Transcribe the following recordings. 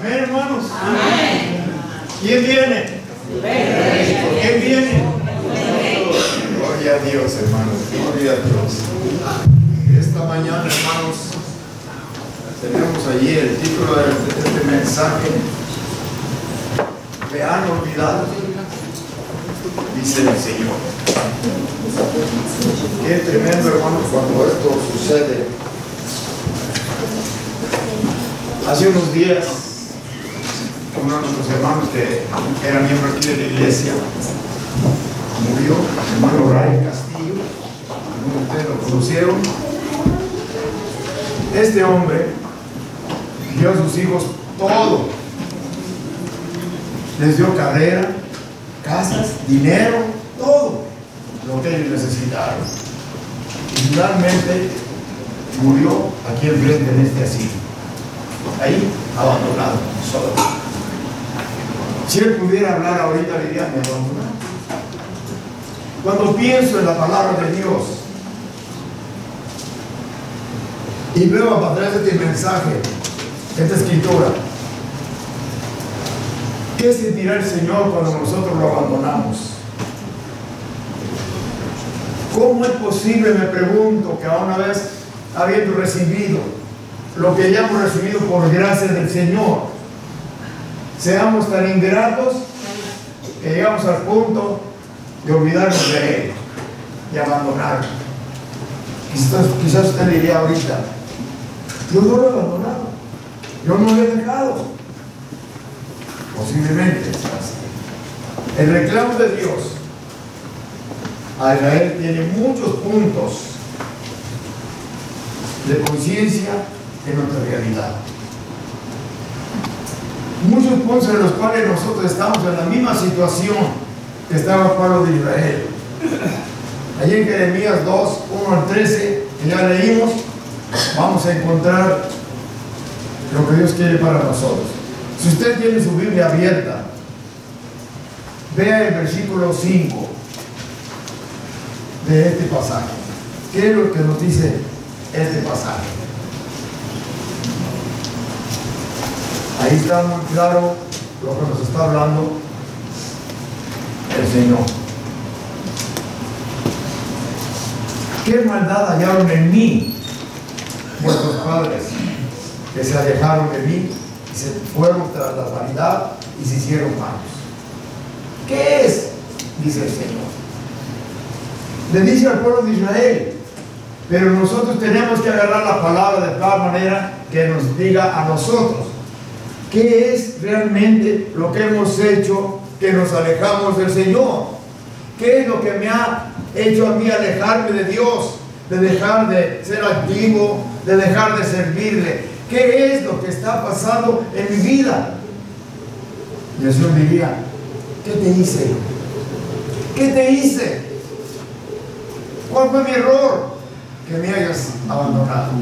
Amén, hermanos. Amén. ¿Quién viene? ¿Quién viene? Gloria a Dios, hermanos. Gloria a Dios. Esta mañana, hermanos, tenemos allí el título de este mensaje. ¿Me han olvidado? Dice el Señor. Qué tremendo, hermanos, cuando esto sucede. Hace unos días, uno de nuestros hermanos que era miembro aquí de la iglesia murió, el hermano Ray Castillo. Algunos de ustedes lo conocieron. Este hombre dio a sus hijos todo. Les dio carrera, casas, dinero, todo lo que ellos necesitaron. Y finalmente murió aquí enfrente en este asilo. Ahí, abandonado, solo. Si él pudiera hablar ahorita, diría, me abandonaron. Cuando pienso en la palabra de Dios y veo para atrás este mensaje, esta escritura, ¿qué sentirá el Señor cuando nosotros lo abandonamos? ¿Cómo es posible, me pregunto, que a una vez habiendo recibido lo que ya hemos recibido por gracia del Señor, seamos tan ingratos que llegamos al punto de olvidarnos de Él, de abandonarlo? Quizás usted diría ahorita, yo no lo he abandonado, yo no lo he dejado. Posiblemente es así. El reclamo de Dios a Israel tiene muchos puntos de conciencia en nuestra realidad. Muchos puntos en los cuales nosotros estamos en la misma situación que estaba el pueblo de Israel. Allí en Jeremías 2, 1 al 13, que ya leímos, vamos a encontrar lo que Dios quiere para nosotros. Si usted tiene su Biblia abierta, vea el versículo 5 de este pasaje. ¿Qué es lo que nos dice este pasaje? Ahí está muy claro lo que nos está hablando el Señor. ¿Qué maldad hallaron en mí vuestros padres, que se alejaron de mí y se fueron tras la vanidad y se hicieron malos? ¿Qué es? Dice el Señor. Le dice al pueblo de Israel, pero nosotros tenemos que agarrar la palabra de tal manera que nos diga a nosotros qué es realmente lo que hemos hecho que nos alejamos del Señor. ¿Qué es lo que me ha hecho a mí alejarme de Dios, de dejar de ser activo, de dejar de servirle? ¿Qué es lo que está pasando en mi vida? Y el Señor diría, ¿qué te hice? ¿Qué te hice? ¿Cuál fue mi error? Que me hayas abandonado.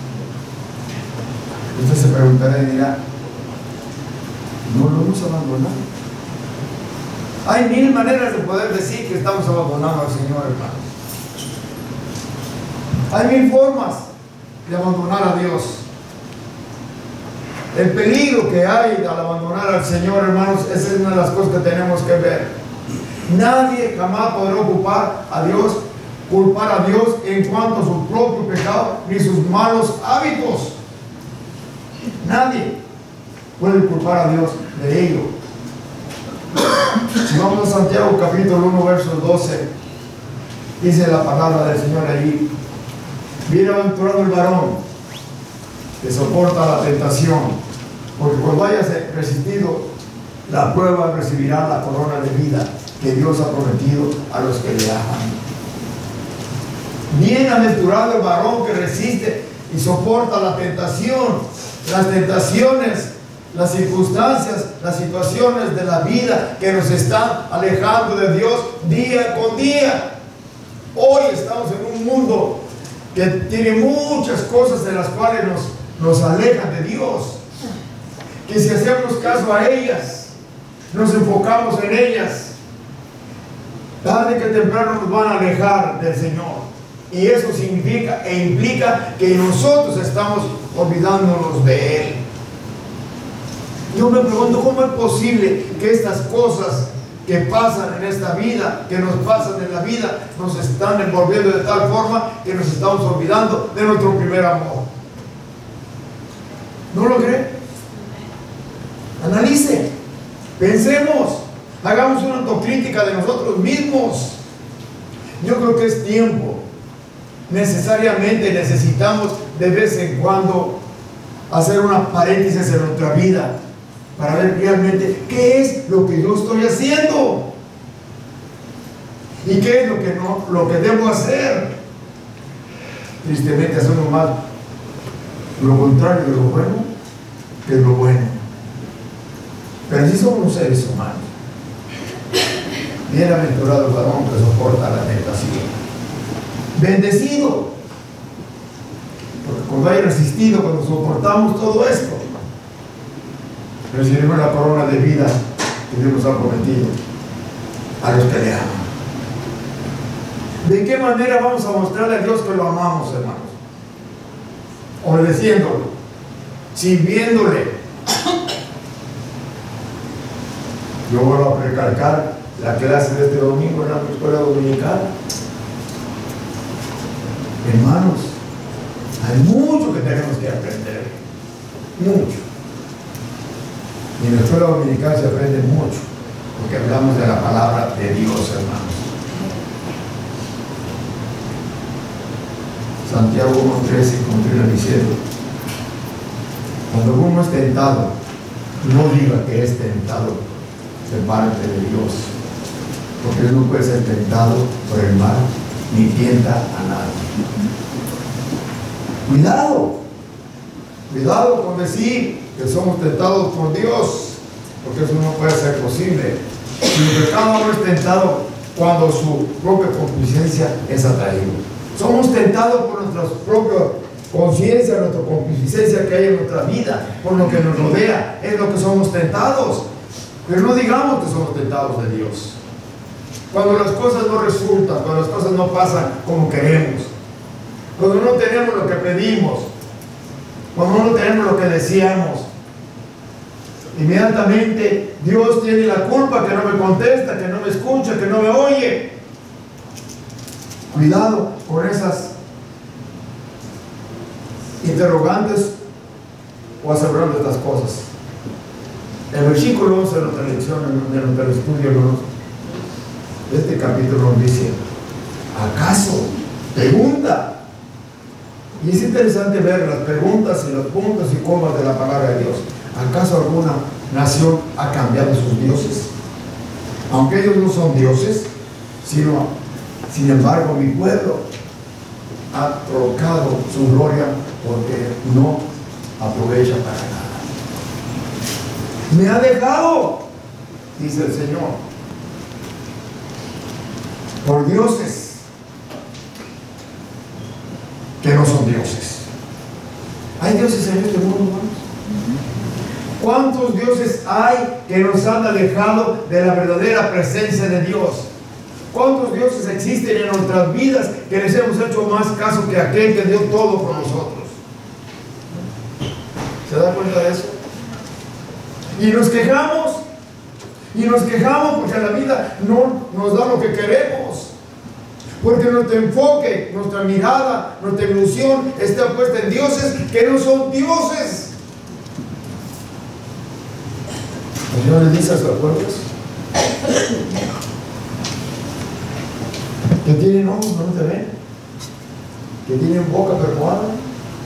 Usted se preguntará y dirá, no lo hemos abandonado. Hay mil maneras de poder decir que estamos abandonando al Señor, hermanos. Hay mil formas de abandonar a Dios. El peligro que hay al abandonar al Señor, hermanos, esa es una de las cosas que tenemos que ver. Nadie jamás podrá culpar a Dios en cuanto a su propio pecado ni sus malos hábitos. Nadie puede culpar a Dios de ello. Si vamos a Santiago capítulo 1 verso 12, dice la palabra del Señor allí: bienaventurado el varón que soporta la tentación, porque cuando hayas resistido la prueba recibirá la corona de vida que Dios ha prometido a los que le aman. Bienaventurado el varón que resiste y soporta la tentación, las tentaciones, las circunstancias, las situaciones de la vida que nos están alejando de Dios día con día. Hoy estamos en un mundo que tiene muchas cosas de las cuales nos alejan de Dios, que si hacemos caso a ellas, nos enfocamos en ellas, tarde que temprano nos van a alejar del Señor. Y eso significa e implica que nosotros estamos olvidándonos de Él. Yo me pregunto, ¿cómo es posible que estas cosas que pasan en esta vida, que nos pasan en la vida, nos están envolviendo de tal forma que nos estamos olvidando de nuestro primer amor? ¿No lo cree? Analice, pensemos, hagamos una autocrítica de nosotros mismos. Yo creo que es tiempo. Necesariamente necesitamos de vez en cuando hacer una paréntesis en nuestra vida para ver realmente qué es lo que yo estoy haciendo y qué es lo que debo hacer. Tristemente hacemos más lo contrario de lo bueno que es lo bueno. Pero si somos seres humanos. Bienaventurado el varón que soporta la tentación. Bendecido, porque cuando hay resistido, cuando soportamos todo esto, recibimos la corona de vida que Dios nos ha prometido a los que le aman. ¿De qué manera vamos a mostrarle a Dios que lo amamos, hermanos? Obedeciéndolo, sirviéndole. Yo vuelvo a recalcar la clase de este domingo en la escuela dominical. Hermanos, hay mucho que tenemos que aprender, mucho. Y en la escuela dominical se aprende mucho, porque hablamos de la palabra de Dios, hermanos. Santiago 1:13 continúa diciendo: cuando uno es tentado, no diga que es tentado de parte de Dios, porque Él no puede ser tentado por el mal, ni tienta a nadie. Cuidado con decir que somos tentados por Dios, porque eso no puede ser posible. El pecado no es tentado cuando su propia concupiscencia es atraído. Somos tentados por nuestra propia conciencia, nuestra concupiscencia que hay en nuestra vida, por lo que nos rodea, es lo que somos tentados. Pero no digamos que somos tentados de Dios. Cuando las cosas no resultan, cuando las cosas no pasan como queremos, cuando no tenemos lo que pedimos, cuando no tenemos lo que deseamos, inmediatamente Dios tiene la culpa que no me contesta, que no me escucha, que no me oye. Cuidado con esas interrogantes o asegurando estas cosas. El versículo 11 de nuestra lección, de nuestro estudio, hermanos, este capítulo nos dice: ¿acaso? Pregunta. Y es interesante ver las preguntas y los puntos y comas de la palabra de Dios. ¿Acaso alguna nación ha cambiado sus dioses? Aunque ellos no son dioses, sino, sin embargo, mi pueblo ha trocado su gloria porque no aprovecha para nada. Me ha dejado, dice el Señor, por dioses que no son dioses. ¿Hay dioses en este mundo, hermanos? ¿Cuántos dioses hay que nos han alejado de la verdadera presencia de Dios? ¿Cuántos dioses existen en nuestras vidas que les hemos hecho más caso que aquel que dio todo por nosotros? ¿Se da cuenta de eso? Y nos quejamos porque la vida no nos da lo que queremos. Porque nuestro enfoque, nuestra mirada, nuestra ilusión está puesta en dioses que no son dioses. El Señor le dice a sus pueblos que tienen ojos pero no se ven, que tienen boca pero no hablan.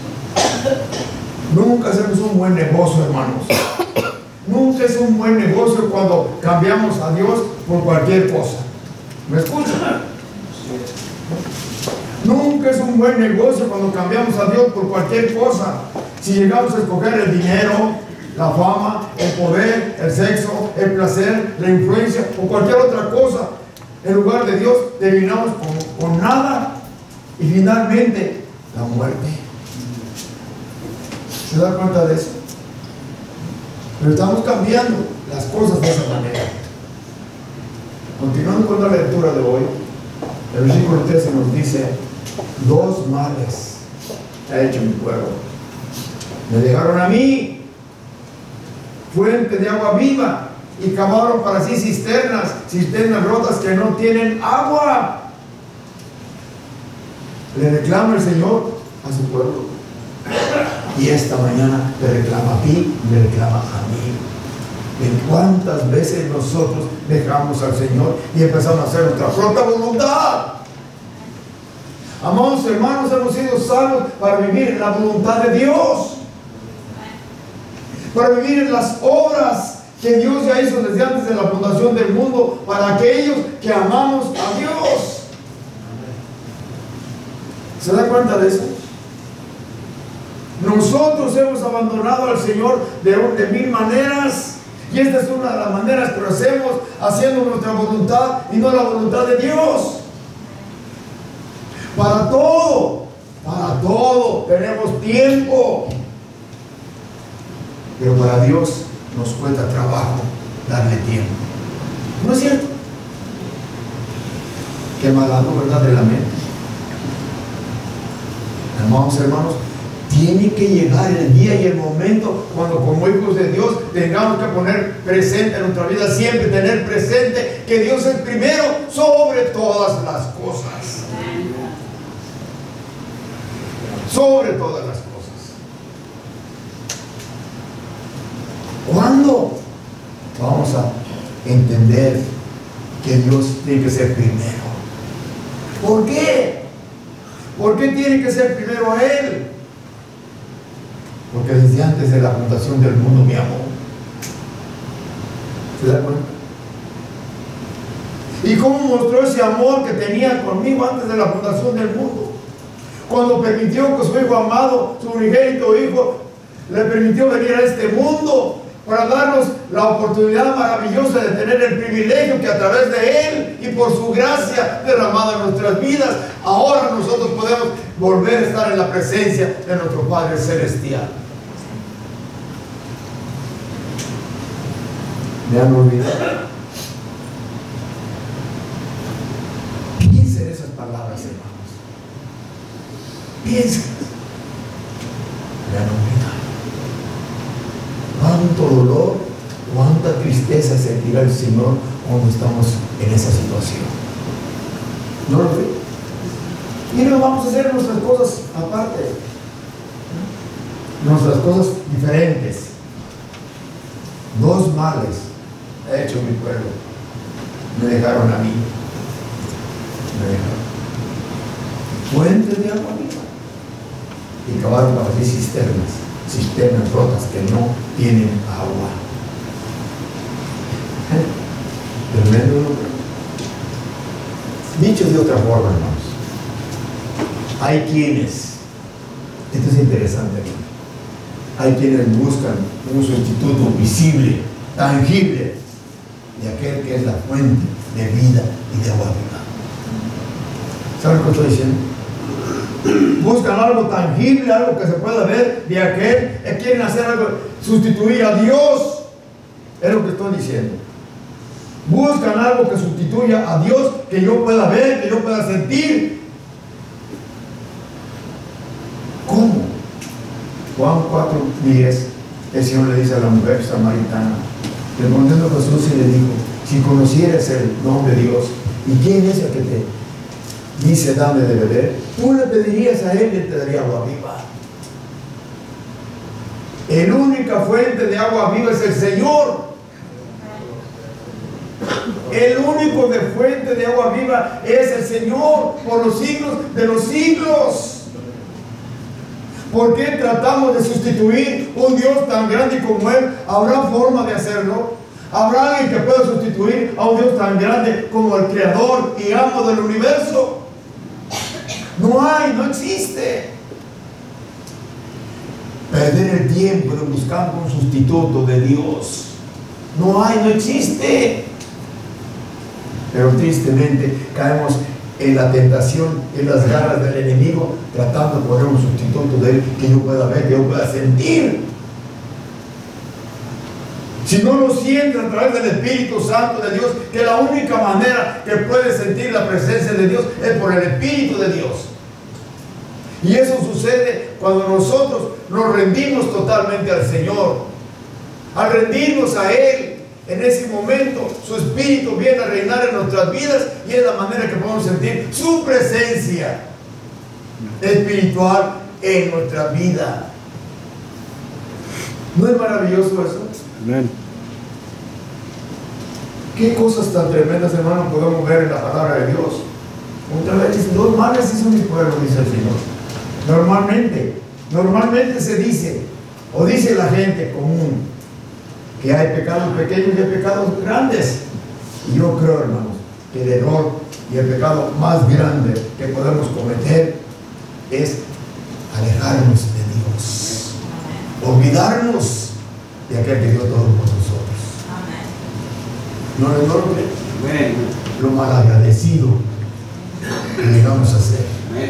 Nunca hacemos un buen negocio, hermanos. Nunca es un buen negocio cuando cambiamos a Dios por cualquier cosa. ¿Me escuchan? Nunca es un buen negocio cuando cambiamos a Dios por cualquier cosa. Si llegamos a escoger el dinero, la fama, el poder, el sexo, el placer, la influencia o cualquier otra cosa, en lugar de Dios, terminamos con nada y finalmente la muerte. ¿Se da cuenta de eso? Pero estamos cambiando las cosas de esa manera. Continuando con la lectura de hoy, el versículo 13 nos dice: dos males ha hecho mi pueblo. Me dejaron a mí fuente de agua viva, y cavaron para sí cisternas rotas que no tienen agua. Le reclama el Señor a su pueblo, y esta mañana le reclama a ti, le reclama a mí. ¿En cuántas veces nosotros dejamos al Señor y empezamos a hacer nuestra propia voluntad? Amados hermanos, hemos sido salvos para vivir en la voluntad de Dios, para vivir en las obras que Dios ya hizo desde antes de la fundación del mundo para aquellos que amamos a Dios. ¿Se da cuenta de eso? Nosotros hemos abandonado al Señor de mil maneras, y esta es una de las maneras que lo hacemos, haciendo nuestra voluntad y no la voluntad de Dios. Para todo tenemos tiempo, pero para Dios nos cuesta trabajo darle tiempo. ¿No es cierto? Qué malado, ¿verdad? De la mente. Hermanos, tiene que llegar el día y el momento cuando, como hijos de Dios, tengamos que poner presente en nuestra vida, siempre tener presente que Dios es primero sobre todas las cosas. Sobre todas las cosas. ¿Cuándo vamos a entender que Dios tiene que ser primero? ¿Por qué? ¿Por qué tiene que ser primero a Él? Porque desde antes de la fundación del mundo me amó. ¿Se da cuenta? ¿Y cómo mostró ese amor que tenía conmigo antes de la fundación del mundo? Cuando permitió que su Hijo amado, su unigénito Hijo, le permitió venir a este mundo para darnos la oportunidad maravillosa de tener el privilegio que a través de Él y por su gracia derramada en nuestras vidas, ahora nosotros podemos volver a estar en la presencia de nuestro Padre Celestial. ¿Me han olvidado? Piensen esas palabras, hermanos. Piensen. Me han olvidado. Cuánto dolor, cuánta tristeza sentirá el Señor cuando estamos en esa situación. ¿No lo ve? Y no vamos a hacer nuestras cosas aparte, nuestras cosas diferentes. Dos males ha hecho mi pueblo. Me dejaron a mí. Fuentes de agua viva, y cavaron para sí cisternas rotas que no tienen agua. Tremendo, ¿no? Dicho de otra forma, hermanos, hay quienes, esto es interesante, hay quienes buscan un sustituto visible, tangible, de aquel que es la fuente de vida y de agua viva. ¿Saben lo que estoy diciendo? Buscan algo tangible, algo que se pueda ver de aquel, quieren hacer algo, sustituir a Dios. Es lo que estoy diciendo. Buscan algo que sustituya a Dios, que yo pueda ver, que yo pueda sentir. ¿Cómo? Juan 4:10, el Señor le dice a la mujer samaritana, respondiendo a Jesús y le dijo, si conocieras el don de Dios, ¿y quién es el que te dice dame de beber? Tú le pedirías a Él y te daría agua viva. La única fuente de agua viva es el Señor. El único de fuente de agua viva es el Señor por los siglos de los siglos. ¿Por qué tratamos de sustituir un Dios tan grande como Él? ¿Habrá forma de hacerlo? ¿Habrá alguien que pueda sustituir a un Dios tan grande como el Creador y amo del universo? No hay, no existe. Perder el tiempo de buscar un sustituto de Dios. No hay, no existe. Pero tristemente caemos en la tentación, en las garras del enemigo, tratando de poner un sustituto de Él que yo pueda ver, que yo pueda sentir. Si no lo sientes a través del Espíritu Santo de Dios, que la única manera que puedes sentir la presencia de Dios es por el Espíritu de Dios. Y eso sucede cuando nosotros nos rendimos totalmente al Señor. Al rendirnos a Él, en ese momento, su Espíritu viene a reinar en nuestras vidas y es la manera que podemos sentir su presencia espiritual en nuestra vida. ¿No es maravilloso eso? Amén. ¿Qué cosas tan tremendas, hermano, podemos ver en la palabra de Dios? Otra vez dice, dos males hizo mi pueblo, dice el Señor. Normalmente se dice, o dice la gente común, que hay pecados pequeños y hay pecados grandes. Y yo creo, hermanos, que el error y el pecado más grande que podemos cometer es alejarnos de Dios, olvidarnos de aquel que dio todo por nosotros. ¿No lo creen? Lo malagradecido que llegamos a ser.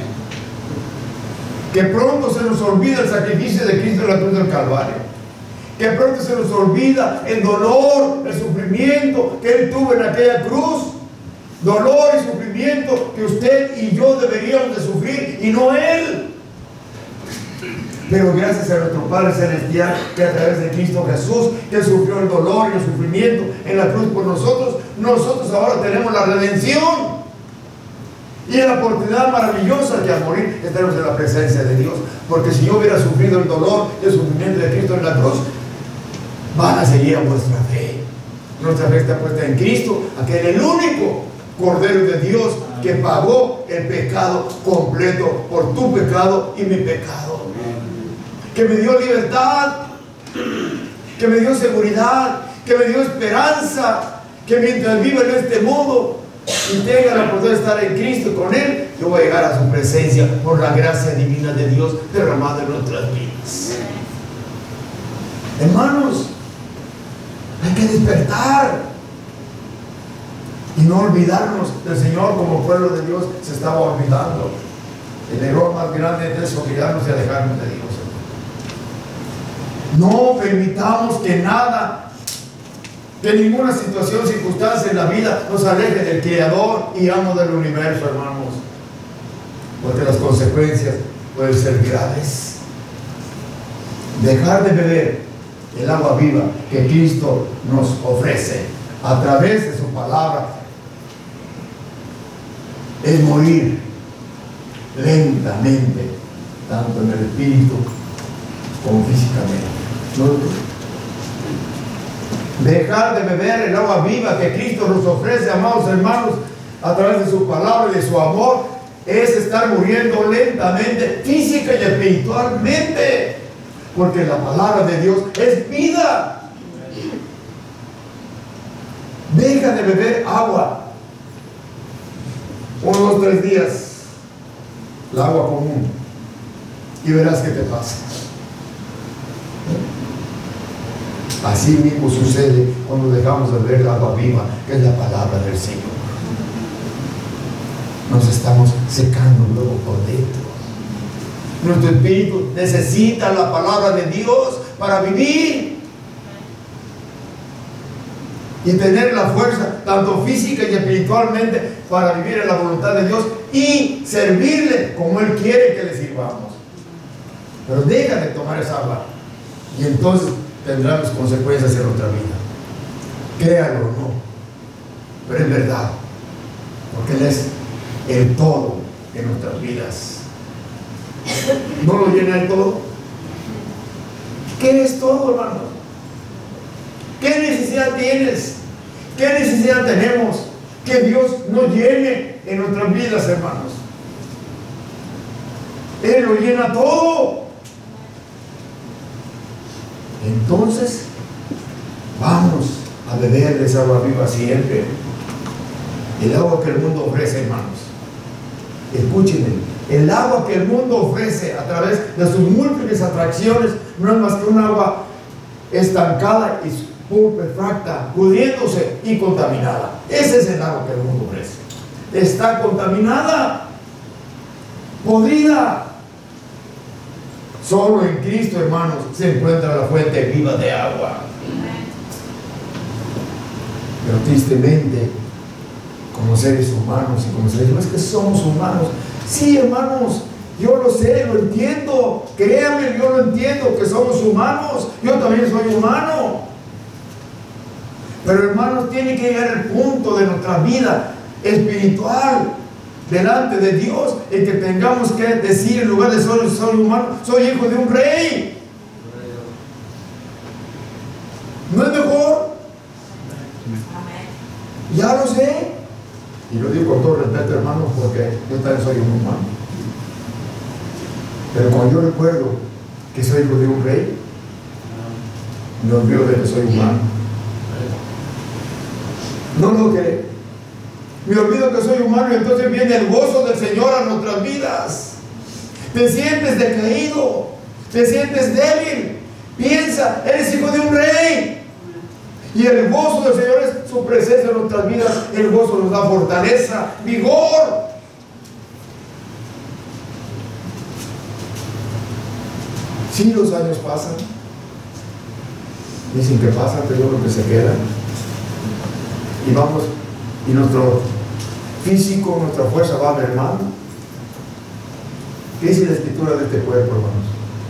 Que pronto se nos olvida el sacrificio de Cristo en la cruz del Calvario. Que pronto se nos olvida el dolor, el sufrimiento que Él tuvo en aquella cruz. Dolor y sufrimiento que usted y yo deberíamos de sufrir y no Él. Pero gracias a nuestro Padre Celestial, que a través de Cristo Jesús, que sufrió el dolor y el sufrimiento en la cruz por nosotros, nosotros ahora tenemos la redención. Y la oportunidad maravillosa que al morir estaremos en la presencia de Dios. Porque si yo hubiera sufrido el dolor y el sufrimiento de Cristo en la cruz, van a seguir a vuestra fe. Nuestra fe está puesta en Cristo, aquel el único Cordero de Dios que pagó el pecado completo por tu pecado y mi pecado. Que me dio libertad, que me dio seguridad, que me dio esperanza, que mientras viva en este mundo y tenga la oportunidad de estar en Cristo con Él, yo voy a llegar a su presencia por la gracia divina de Dios derramada en nuestras vidas. Hermanos, hay que despertar y no olvidarnos del Señor como pueblo de Dios se estaba olvidando. El error más grande es olvidarnos y alejarnos de Dios. No permitamos que nada, que ninguna situación, circunstancia en la vida nos aleje del Creador y amo del universo, hermanos. Porque las consecuencias pueden ser graves. Dejar de beber el agua viva que Cristo nos ofrece a través de su palabra es morir lentamente, tanto en el espíritu como físicamente. Dejar de beber el agua viva que Cristo nos ofrece, amados hermanos, a través de su palabra y de su amor, es estar muriendo lentamente, física y espiritualmente, porque la palabra de Dios es vida. Deja de beber agua 1 o 2, 3 días, el agua común, y verás qué te pasa. Así mismo sucede cuando dejamos de beber el agua viva, que es la palabra del Señor. Nos estamos secando luego por dentro. Nuestro espíritu necesita la palabra de Dios para vivir y tener la fuerza, tanto física y espiritualmente, para vivir en la voluntad de Dios y servirle como Él quiere que le sirvamos. Pero deja de tomar esa agua y entonces tendrán las consecuencias en nuestra vida. Créalo o no, pero es verdad, porque Él es el todo en nuestras vidas. ¿No lo llena el todo? ¿Qué es todo, hermano? ¿Qué necesidad tienes? ¿Qué necesidad tenemos? Que Dios nos llene en nuestras vidas, hermanos. Él lo llena todo. Entonces, vamos a beber de esa agua viva siempre. El agua que el mundo ofrece, hermanos. Escúchenme. El agua que el mundo ofrece a través de sus múltiples atracciones no es más que un agua estancada y putrefacta, pudriéndose y contaminada. Ese es el agua que el mundo ofrece. Está contaminada, podrida. Solo en Cristo, hermanos, se encuentra la fuente viva de agua. Pero tristemente, como seres humanos y como seres humanos, es que somos humanos. Sí, hermanos, yo lo sé, lo entiendo. Créanme, yo lo entiendo, que somos humanos. Yo también soy humano. Pero hermanos, tiene que llegar el punto de nuestra vida espiritual delante de Dios en que tengamos que decir, en lugar de soy humano, soy hijo de un rey. ¿No es mejor? Ya lo sé. Y lo digo con todo respeto, hermanos, porque yo también soy un humano. Pero cuando yo recuerdo que soy hijo de un rey, me olvido de que soy humano. No lo creo. Me olvido que soy humano y entonces viene el gozo del Señor a nuestras vidas. Te sientes decaído, te sientes débil. Piensa, eres hijo de un rey. Y el gozo del Señor es su presencia en nuestras vidas. El gozo nos da fortaleza, vigor. Si los años pasan, dicen que pasan, pero yo creo que se quedan. Y vamos, y nuestro físico, nuestra fuerza va mermando. ¿Qué dice la escritura de este cuerpo, hermanos?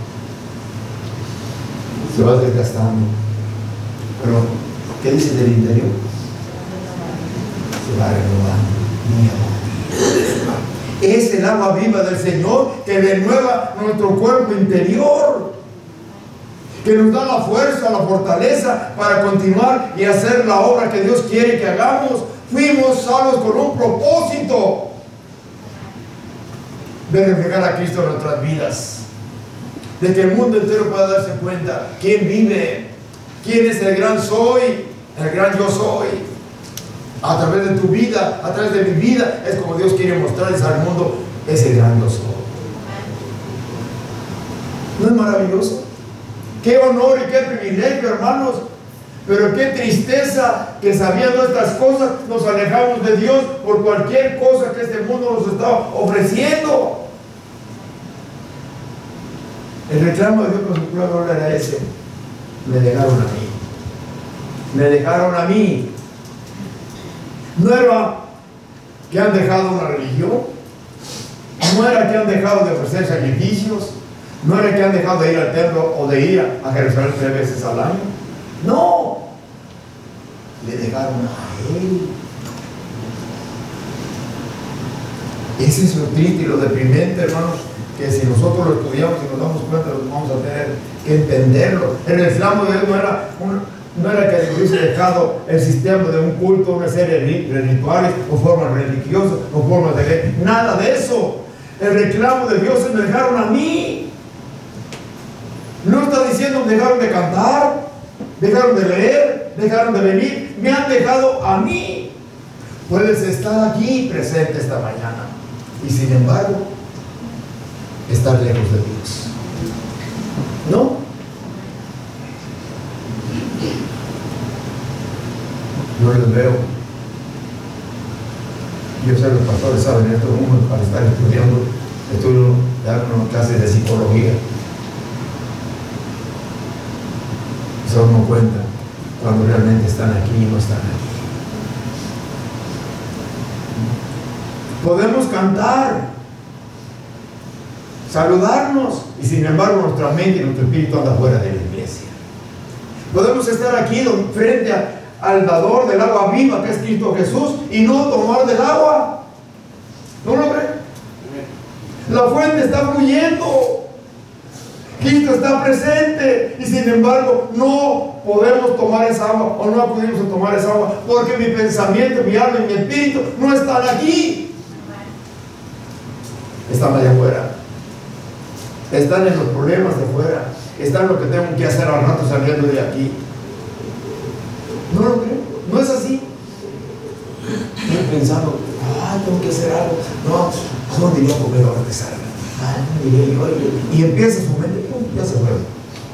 Se va desgastando. Pero, ¿qué dice del interior? Se va renovando. Es el agua viva del Señor que renueva nuestro cuerpo interior, que nos da la fuerza, la fortaleza para continuar y hacer la obra que Dios quiere que hagamos. Fuimos salvos con un propósito de reflejar a Cristo en nuestras vidas, de que el mundo entero pueda darse cuenta quién vive, quién es el gran soy, el gran yo soy. A través de tu vida, a través de mi vida, es como Dios quiere mostrarles al mundo ese gran yo soy. ¿No es maravilloso? Qué honor y qué privilegio, hermanos. Pero qué tristeza que sabiendo estas cosas nos alejamos de Dios por cualquier cosa que este mundo nos está ofreciendo. El reclamo de Dios con su pueblo era ese: me dejaron a mí. Me dejaron a mí. No era que han dejado una religión, no era que han dejado de ofrecer sacrificios, no era que han dejado de ir al templo o de ir a Jerusalén 3 veces al año. No, le dejaron a Él. Ese es lo triste y lo deprimente, hermanos, que si nosotros lo estudiamos y nos damos cuenta, vamos a tener que entenderlo. El reclamo de Dios no era que hubiese dejado el sistema de un culto, una serie de rituales o formas religiosas o formas de ley. Nada de eso. El reclamo de Dios es: me dejaron a mí. No está diciendo me dejaron de cantar, dejaron de leer, dejaron de venir. Me han dejado a mí. Puedes estar aquí presente esta mañana y sin embargo estar lejos de Dios. ¿No? Yo les veo. Yo sé que los pastores saben esto, uno para estar estudiando una clase de psicología. Se dan cuenta cuando realmente están aquí y no están aquí. Podemos cantar, saludarnos, y sin embargo nuestra mente y nuestro espíritu anda fuera de la iglesia. Podemos estar aquí frente al dador del agua viva, que es Cristo Jesús, y no tomar del agua. ¿No lo creen? La fuente está fluyendo. Cristo está presente y sin embargo no podemos tomar esa agua, o no acudimos a tomar esa agua porque mi pensamiento, mi alma y mi espíritu no están aquí. Están allá afuera. Están en los problemas de afuera. Están en lo que tengo que hacer al rato saliendo de aquí. ¿No lo creo? No es así. Estoy pensando, tengo que hacer algo. No, ¿a dónde iría a comer ahora que salga? Y empieza su mente, ya se fueron.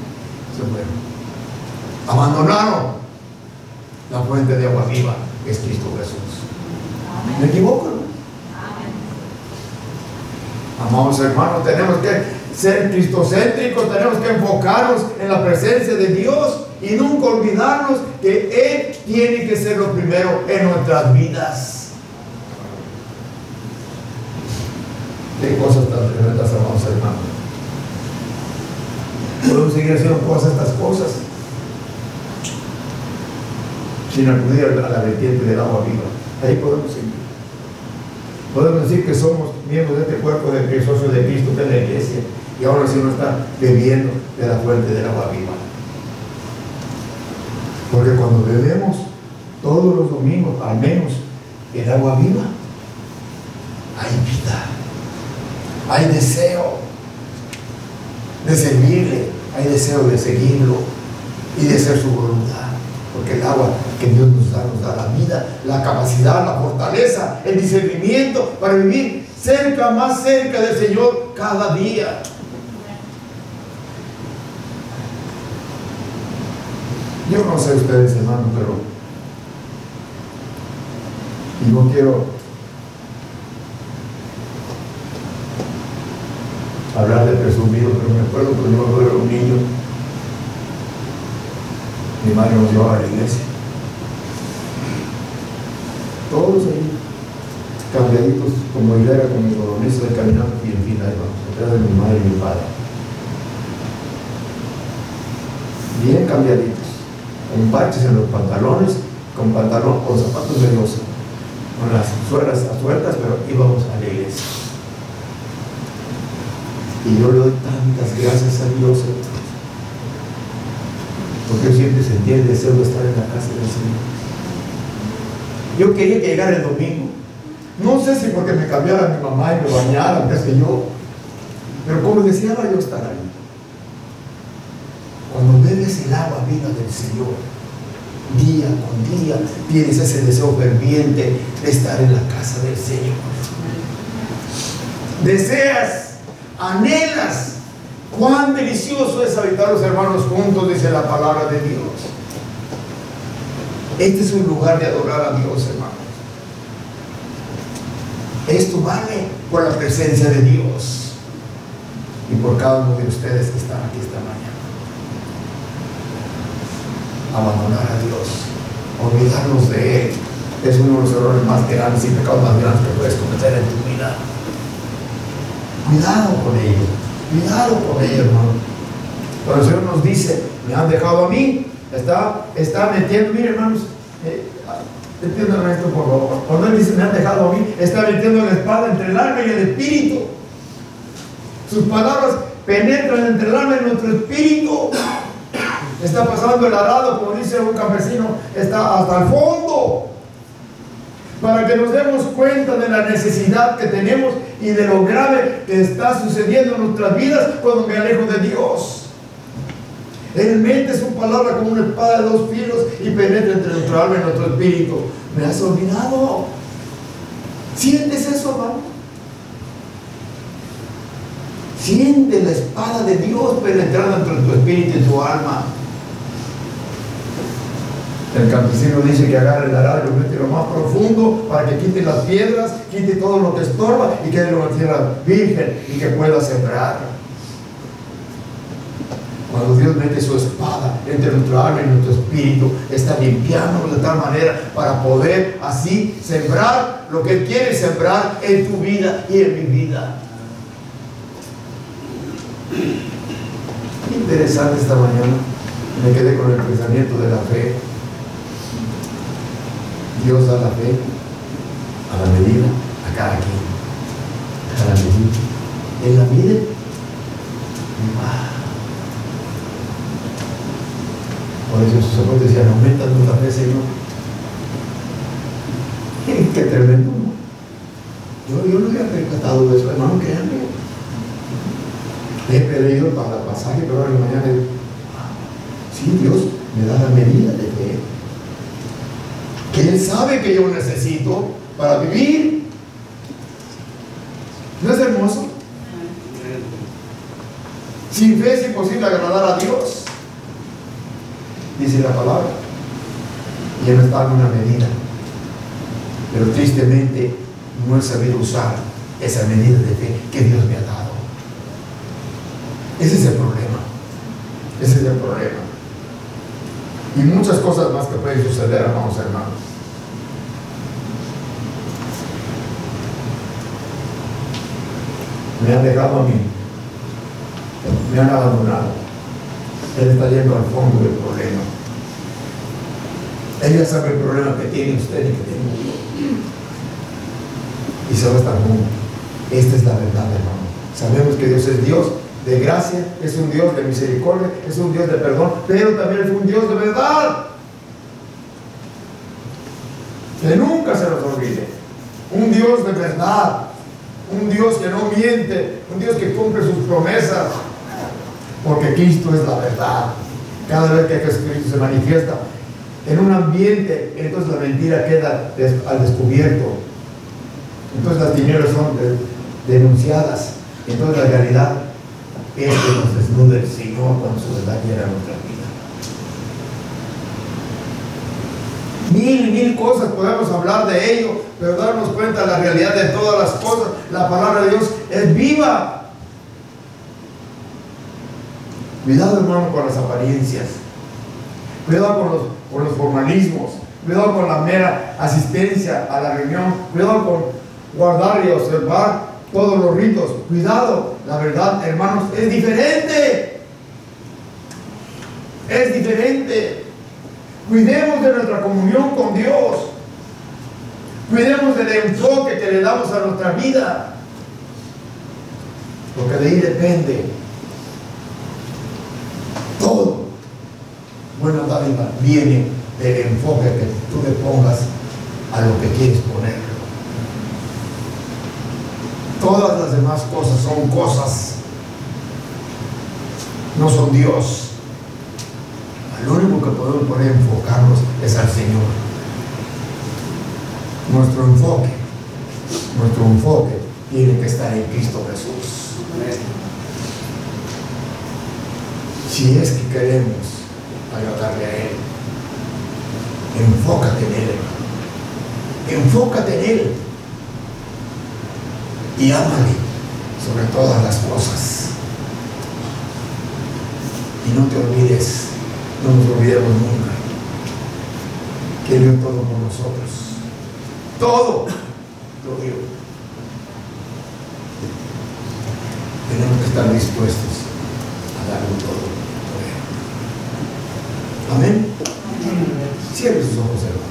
Abandonaron la fuente de agua viva, que es Cristo Jesús. ¿Me equivoco? Amados hermanos, tenemos que ser cristocéntricos, tenemos que enfocarnos en la presencia de Dios y nunca olvidarnos que Él tiene que ser lo primero en nuestras vidas. Qué cosas tan tremendas, amados hermanos. Podemos seguir haciendo todas estas cosas. sin acudir a la vertiente del agua viva. Ahí podemos seguir. Podemos decir que somos miembros de este cuerpo de Cristo, socios de Cristo, que es la iglesia, y ahora sí no está bebiendo de la fuente del agua viva. Porque cuando bebemos todos los domingos, al menos el agua viva, hay vida, hay deseo de servirle, hay deseo de seguirlo y de hacer su voluntad. Porque el agua que Dios nos da la vida, la capacidad, la fortaleza, el discernimiento para vivir cerca, más cerca del Señor cada día. Yo no sé ustedes, hermanos, pero y no quiero hablar de presumido, pero me acuerdo cuando yo era un niño, mi madre nos llevaba a la iglesia, todos ahí cambiaditos como hilera con mi compromiso de caminar, y en fin, ahí vamos, detrás de mi madre y mi padre, bien cambiaditos, con parches en los pantalones, con zapatos de losa, con las suelas sueltas, pero íbamos a la iglesia. Y yo le doy tantas gracias a Dios, porque yo siempre sentía el deseo de estar en la casa del Señor. Yo quería que llegara el domingo. No sé si porque me cambiara mi mamá y me bañara, qué sé yo, pero como deseaba yo estar ahí. Cuando bebes el agua viva del Señor, día con día, tienes ese deseo ferviente de estar en la casa del Señor. Deseas, anhelas. Cuán delicioso es habitar los hermanos juntos, dice la palabra de Dios. Este es un lugar de adorar a Dios, hermanos. Esto vale por la presencia de Dios y por cada uno de ustedes que están aquí esta mañana. Abandonar a Dios, olvidarnos de Él, es uno de los errores más grandes y pecados más grandes que puedes cometer en tu vida. Cuidado con ello, hermano. Cuando el Señor nos dice, me han dejado a mí, está metiendo, mire, hermanos, entiendan esto por favor. Cuando Él dice, me han dejado a mí, está metiendo la espada entre el alma y el espíritu. Sus palabras penetran entre el alma y nuestro espíritu. Está pasando el arado, como dice un campesino, está hasta el fondo, para que nos demos cuenta de la necesidad que tenemos y de lo grave que está sucediendo en nuestras vidas cuando me alejo de Dios. Él mete su palabra como una espada de dos filos y penetra entre nuestro alma y nuestro espíritu. ¿Me has olvidado? ¿Sientes eso, hermano? Siente la espada de Dios penetrando entre tu espíritu y tu alma. El campesino dice que agarre el arado y lo mete lo más profundo para que quite las piedras, quite todo lo que estorba y quede una tierra virgen y que pueda sembrar. Cuando Dios mete su espada entre nuestro alma y nuestro espíritu, está limpiándonos de tal manera para poder así sembrar lo que Él quiere sembrar en tu vida y en mi vida. Interesante esta mañana, me quedé con el pensamiento de la fe. Dios da la fe a la medida, a cada quien, a la medida. Él la mide y va. Por eso sus sacerdotes decían, aumenta nuestra fe, Señor. Qué tremendo, ¿no? Yo no había percatado de eso, hermano, créanme. He leído para el pasaje, pero ahora en la mañana digo, sí, Dios me da la medida de fe que Él sabe que yo necesito para vivir. ¿No es hermoso? Sin fe es imposible agradar a Dios, dice la palabra. Y Él me está dando una medida, pero tristemente no he sabido usar esa medida de fe que Dios me ha dado. Ese es el problema. Ese es el problema. Y muchas cosas más que pueden suceder, hermanos, hermanos. Me han dejado a mí, me han abandonado. Él está yendo al fondo del problema. Ella sabe el problema que tiene usted y que tengo yo. Y se va a estar juntos. Esta es la verdad, hermano. Sabemos que Dios es Dios de gracia, es un Dios de misericordia, es un Dios de perdón, pero también es un Dios de verdad. Que nunca se nos olvide. Un Dios de verdad. Un Dios que no miente. Un Dios que cumple sus promesas. Porque Cristo es la verdad. Cada vez que Cristo se manifiesta en un ambiente, entonces la mentira queda al descubierto. Entonces las tinieblas son denunciadas. Entonces la realidad es que nos desnuda el Señor cuando su verdad llega a nuestra vida. Mil cosas podemos hablar de ello, pero darnos cuenta de la realidad de todas las cosas. La palabra de Dios es viva. Cuidado, hermano, con las apariencias. Cuidado con los formalismos. Cuidado con la mera asistencia a la reunión. Cuidado con guardar y observar todos los ritos. Cuidado, la verdad, hermanos, es diferente. Es diferente. Cuidemos de nuestra comunión con Dios. Cuidemos del enfoque que le damos a nuestra vida. Porque de ahí depende todo. Buena dádiva viene del enfoque que tú le pongas a lo que quieres poner. Todas las demás cosas son cosas, no son Dios. Lo único que podemos poner enfocarnos es al Señor. Nuestro enfoque tiene que estar en Cristo Jesús. Si es que queremos agradarle a Él, enfócate en Él, hermano. Enfócate en Él y ámale sobre todas las cosas. Y no te olvides, no nos olvidemos nunca que dio todo por nosotros. Todo lo dio. Tenemos que estar dispuestos a darlo todo por Él. Amén. Cierre sus ojos, hermano.